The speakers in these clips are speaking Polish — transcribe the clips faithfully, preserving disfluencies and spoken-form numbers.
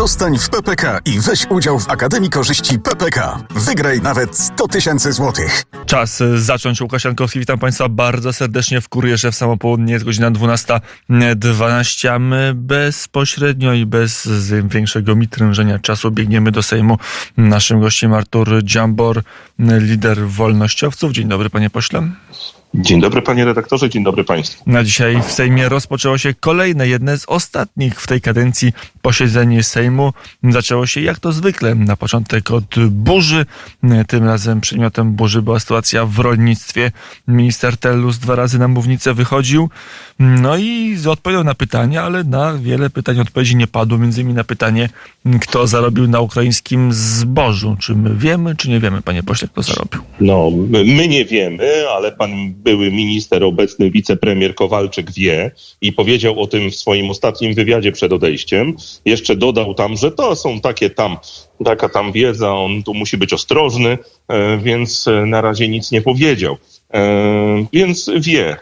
Zostań w P P K i weź udział w Akademii Korzyści P P K. Wygraj nawet sto tysięcy złotych. Czas zacząć. Łukasz Jankowski, witam Państwa bardzo serdecznie w Kurierze w samo południe. Jest godzina dwunasta dwanaście, a my bezpośrednio i bez większego mitrężenia czasu biegniemy do Sejmu. Naszym gościem Artur Dziambor, lider wolnościowców. Dzień dobry, panie pośle. Dzień dobry, panie redaktorze, dzień dobry państwu. Na dzisiaj w Sejmie rozpoczęło się kolejne, jedne z ostatnich w tej kadencji posiedzenie Sejmu. Zaczęło się jak to zwykle, na początek od burzy. Tym razem przedmiotem burzy była sytuacja w rolnictwie. Minister Tellus dwa razy na mównicę wychodził, no i odpowiedział na pytania, ale na wiele pytań odpowiedzi nie padło. Między innymi na pytanie, kto zarobił na ukraińskim zbożu. Czy my wiemy, czy nie wiemy, panie pośle, kto zarobił? No, my nie wiemy, ale pan były minister, obecny wicepremier Kowalczyk wie i powiedział o tym w swoim ostatnim wywiadzie przed odejściem. Jeszcze dodał tam, że to są takie tam, taka tam wiedza, on tu musi być ostrożny, więc na razie nic nie powiedział. Więc wie,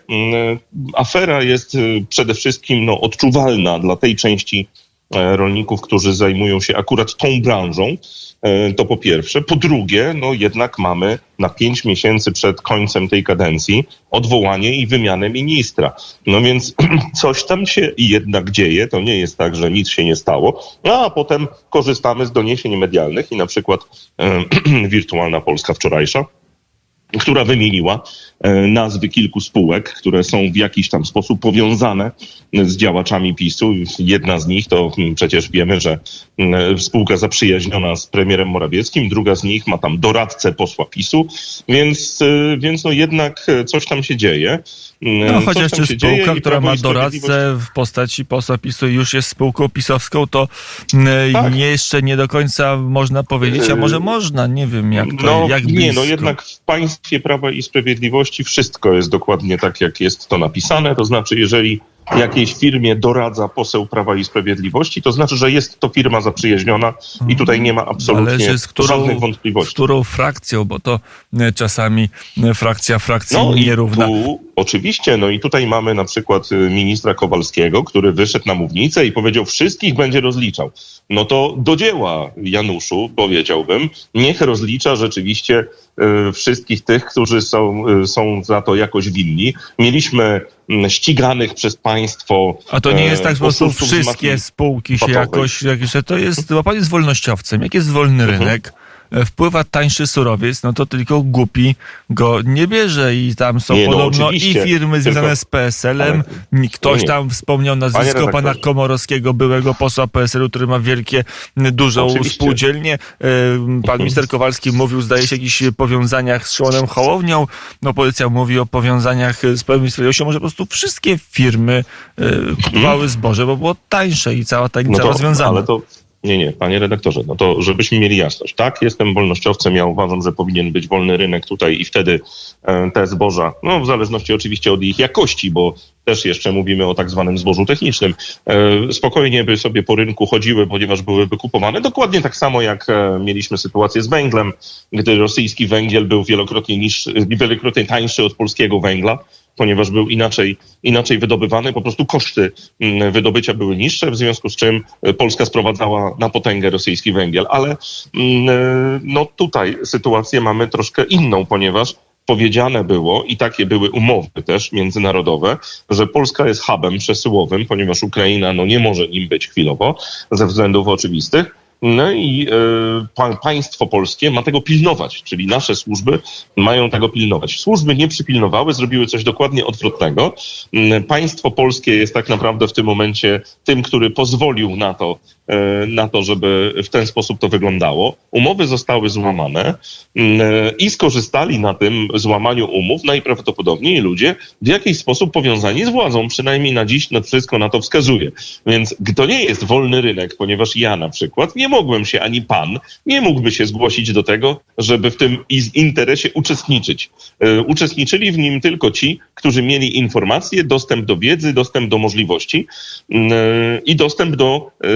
afera jest przede wszystkim no, odczuwalna dla tej części rolników, którzy zajmują się akurat tą branżą, to po pierwsze. Po drugie, no jednak mamy na pięć miesięcy przed końcem tej kadencji odwołanie i wymianę ministra. No więc coś tam się jednak dzieje, to nie jest tak, że nic się nie stało, no, a potem korzystamy z doniesień medialnych i na przykład e, Wirtualna Polska wczorajsza, która wymieniła nazwy kilku spółek, które są w jakiś tam sposób powiązane z działaczami PiSu. Jedna z nich to przecież wiemy, że spółka zaprzyjaźniona z premierem Morawieckim, druga z nich ma tam doradcę posła PiSu, więc, więc no jednak coś tam się dzieje. No chociaż czy spółka, która ma doradcę w postaci posła PiSu już jest spółką pisowską, to tak. nie, jeszcze nie do końca można powiedzieć, a może można, nie wiem jak to, no, jak Nie, no jednak w państwie Prawa i Sprawiedliwości wszystko jest dokładnie tak, jak jest to napisane, to znaczy jeżeli jakiejś firmie doradza poseł Prawa i Sprawiedliwości, to znaczy, że jest to firma zaprzyjaźniona i tutaj nie ma absolutnie z którą, żadnych wątpliwości. Z którą frakcją, bo to czasami frakcja frakcji no nierówna. I tu, oczywiście, no i tutaj mamy na przykład ministra Kowalskiego, który wyszedł na mównicę i powiedział, wszystkich będzie rozliczał. No to do dzieła, Januszu, powiedziałbym, niech rozlicza rzeczywiście y, wszystkich tych, którzy są, y, są za to jakoś winni. Mieliśmy ściganych przez państwo. A to nie jest tak, że po prostu wszystkie spółki się jakoś, jakoś, to jest, bo pan jest wolnościowcem, jak jest wolny mhm. rynek, wpływa tańszy surowiec, no to tylko głupi go nie bierze i tam są nie, no, podobno oczywiście. i firmy związane tylko z P S L-em. Ale, Ktoś no tam wspomniał nazwisko pana Komorowskiego, byłego posła P S L-u, który ma wielkie, dużą oczywiście. spółdzielnię. Pan minister Kowalski mówił, zdaje się, o jakichś powiązaniach z Szymonem Hołownią. Opozycja mówi o powiązaniach z Prawem i Sprawiedliwością. Może po prostu wszystkie firmy kupowały zboże, bo było tańsze i cała tajemnica no to, rozwiązana. Ale to... Nie, nie, panie redaktorze, no to żebyśmy mieli jasność. Tak, jestem wolnościowcem, ja uważam, że powinien być wolny rynek tutaj i wtedy e, te zboża, no w zależności oczywiście od ich jakości, bo też jeszcze mówimy o tak zwanym zbożu technicznym, e, spokojnie by sobie po rynku chodziły, ponieważ byłyby kupowane. Dokładnie tak samo jak e, mieliśmy sytuację z węglem, gdy rosyjski węgiel był wielokrotnie niższy, wielokrotnie tańszy od polskiego węgla, ponieważ był inaczej, inaczej wydobywany, po prostu koszty wydobycia były niższe, w związku z czym Polska sprowadzała na potęgę rosyjski węgiel. Ale no tutaj sytuację mamy troszkę inną, ponieważ powiedziane było i takie były umowy też międzynarodowe, że Polska jest hubem przesyłowym, ponieważ Ukraina no, nie może nim być chwilowo ze względów oczywistych. No i y, pa, państwo polskie ma tego pilnować, czyli nasze służby mają tego pilnować. Służby nie przypilnowały, zrobiły coś dokładnie odwrotnego. Y, państwo polskie jest tak naprawdę w tym momencie tym, który pozwolił na to, y, na to, żeby w ten sposób to wyglądało. Umowy zostały złamane y, i skorzystali na tym złamaniu umów najprawdopodobniej ludzie w jakiś sposób powiązani z władzą. Przynajmniej na dziś no, wszystko na to wskazuje. Więc to nie jest wolny rynek, ponieważ ja na przykład nie mogłem się, ani pan nie mógłby się zgłosić do tego, żeby w tym interesie uczestniczyć. E, uczestniczyli w nim tylko ci, którzy mieli informacje, dostęp do wiedzy, dostęp do możliwości e, i dostęp do e,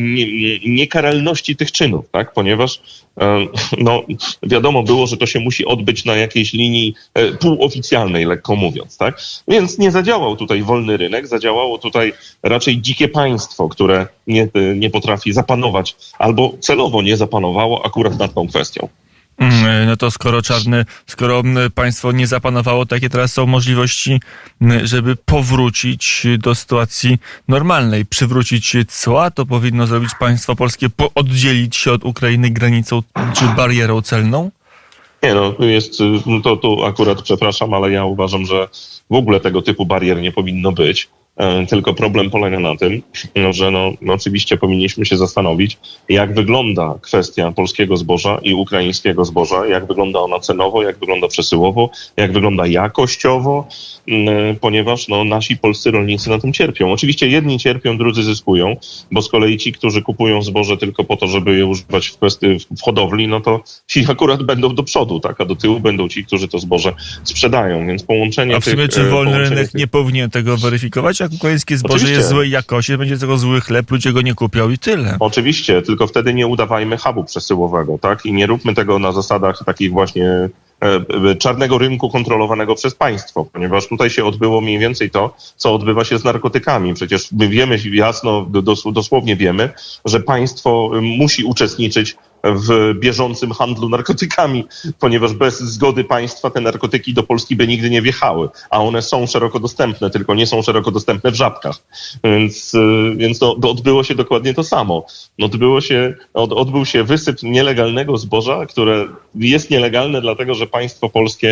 nie, niekaralności tych czynów, tak? Ponieważ no, wiadomo było, że to się musi odbyć na jakiejś linii półoficjalnej, lekko mówiąc, tak? Więc nie zadziałał tutaj wolny rynek, zadziałało tutaj raczej dzikie państwo, które nie, nie potrafi zapanować albo celowo nie zapanowało akurat nad tą kwestią. No to skoro czarny, skoro państwo nie zapanowało, takie teraz są możliwości, żeby powrócić do sytuacji normalnej, przywrócić cła, to powinno zrobić państwo polskie, oddzielić się od Ukrainy granicą czy barierą celną? Nie, no jest, to tu akurat przepraszam, ale ja uważam, że w ogóle tego typu barier nie powinno być. Tylko problem polega na tym, no, że no, no oczywiście powinniśmy się zastanowić, jak wygląda kwestia polskiego zboża i ukraińskiego zboża, jak wygląda ona cenowo, jak wygląda przesyłowo, jak wygląda jakościowo, ponieważ no, nasi polscy rolnicy na tym cierpią. Oczywiście jedni cierpią, drudzy zyskują, bo z kolei ci, którzy kupują zboże tylko po to, żeby je używać w, kwestii, w hodowli, no to ci akurat będą do przodu, tak, a do tyłu będą ci, którzy to zboże sprzedają, więc połączenie A w sumie tych, czy wolny rynek tych... nie powinien tego weryfikować? Jak ukraińskie zboże Oczywiście. jest złej jakości, będzie tego zły chleb, ludzie go nie kupią i tyle. Oczywiście, tylko wtedy nie udawajmy hubu przesyłowego, tak? I nie róbmy tego na zasadach takich właśnie e, czarnego rynku kontrolowanego przez państwo, ponieważ tutaj się odbyło mniej więcej to, co odbywa się z narkotykami. Przecież my wiemy jasno, dos, dosłownie wiemy, że państwo musi uczestniczyć w bieżącym handlu narkotykami, ponieważ bez zgody państwa te narkotyki do Polski by nigdy nie wjechały, a one są szeroko dostępne, tylko nie są szeroko dostępne w Żabkach. Więc, więc to, to odbyło się dokładnie to samo. Odbyło się, od, odbył się wysyp nielegalnego zboża, które jest nielegalne dlatego, że państwo polskie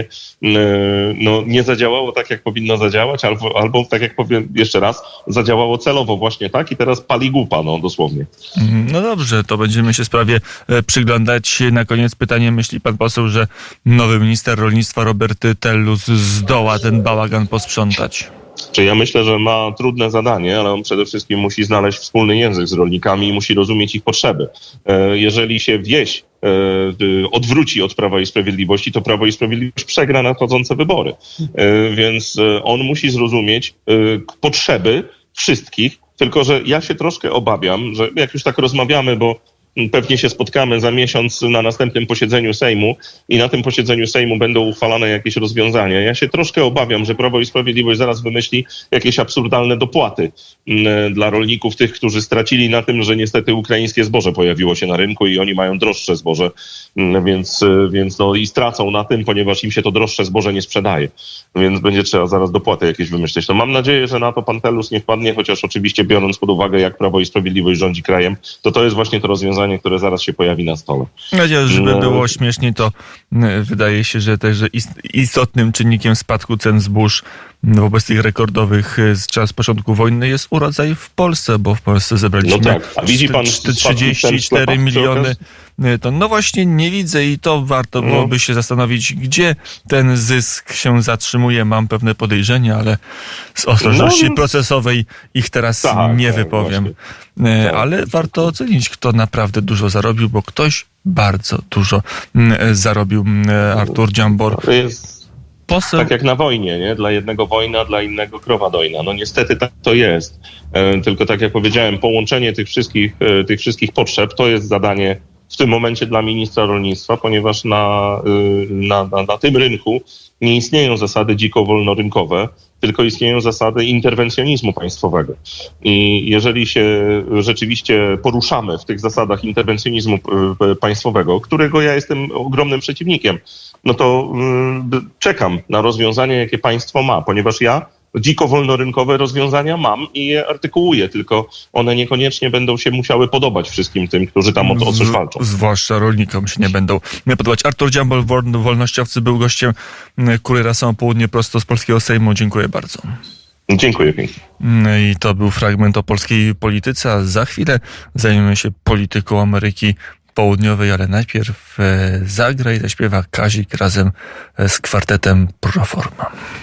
no, nie zadziałało tak, jak powinno zadziałać, albo, albo tak jak powiem jeszcze raz, zadziałało celowo właśnie tak i teraz pali głupa, no dosłownie. No dobrze, to będziemy się sprawie przyglądać. Na koniec pytanie, myśli pan poseł, że nowy minister rolnictwa Robert Tellus zdoła ten bałagan posprzątać? Czy ja myślę, że ma trudne zadanie, ale on przede wszystkim musi znaleźć wspólny język z rolnikami i musi rozumieć ich potrzeby. Jeżeli się wieś odwróci od Prawa i Sprawiedliwości, to Prawo i Sprawiedliwość przegra nadchodzące wybory. Więc on musi zrozumieć potrzeby wszystkich, tylko że ja się troszkę obawiam, że jak już tak rozmawiamy, bo pewnie się spotkamy za miesiąc na następnym posiedzeniu Sejmu i na tym posiedzeniu Sejmu będą uchwalane jakieś rozwiązania. Ja się troszkę obawiam, że Prawo i Sprawiedliwość zaraz wymyśli jakieś absurdalne dopłaty dla rolników, tych, którzy stracili na tym, że niestety ukraińskie zboże pojawiło się na rynku i oni mają droższe zboże, więc, więc no i stracą na tym, ponieważ im się to droższe zboże nie sprzedaje. Więc będzie trzeba zaraz dopłaty jakieś wymyśleć. No mam nadzieję, że na to pan Tellus nie wpadnie, chociaż oczywiście biorąc pod uwagę, jak Prawo i Sprawiedliwość rządzi krajem, to to jest właśnie to rozwiązanie, które zaraz się pojawi na stole. Chociaż, żeby było śmiesznie, to wydaje się, że też że istotnym czynnikiem spadku cen zbóż wobec tych rekordowych z czas początku wojny jest urodzaj w Polsce, bo w Polsce zebraliśmy no tak. A widzi pan trzydzieści cztery miliony ton. No właśnie nie widzę i to warto byłoby no. się zastanowić, gdzie ten zysk się zatrzymuje. Mam pewne podejrzenia, ale z ostrożności no, procesowej ich teraz tak, nie tak, wypowiem. Tak. Ale warto ocenić, kto naprawdę dużo zarobił, bo ktoś bardzo dużo zarobił. Artur Dziambor. To jest Poseł... Tak jak na wojnie, nie? Dla jednego wojna, dla innego krowa dojna. No niestety tak to jest. E, tylko tak jak powiedziałem, połączenie tych wszystkich, e, tych wszystkich potrzeb to jest zadanie w tym momencie dla ministra rolnictwa, ponieważ na, y, na, na, na tym rynku nie istnieją zasady dziko-wolnorynkowe, tylko istnieją zasady interwencjonizmu państwowego. I jeżeli się rzeczywiście poruszamy w tych zasadach interwencjonizmu państwowego, którego ja jestem ogromnym przeciwnikiem, no to y, czekam na rozwiązanie, jakie państwo ma, ponieważ ja dziko wolnorynkowe rozwiązania mam i je artykułuję, tylko one niekoniecznie będą się musiały podobać wszystkim tym, którzy tam o, o coś walczą. Z, zwłaszcza rolnikom się nie będą podobać. Artur Dziambor, wolnościowcy, był gościem Kuriera Są Południe prosto z polskiego Sejmu. Dziękuję bardzo. Dziękuję pięknie. I to był fragment o polskiej polityce, a za chwilę zajmiemy się polityką Ameryki Południowej, ale najpierw zagra i zaśpiewa Kazik razem z kwartetem Proforma.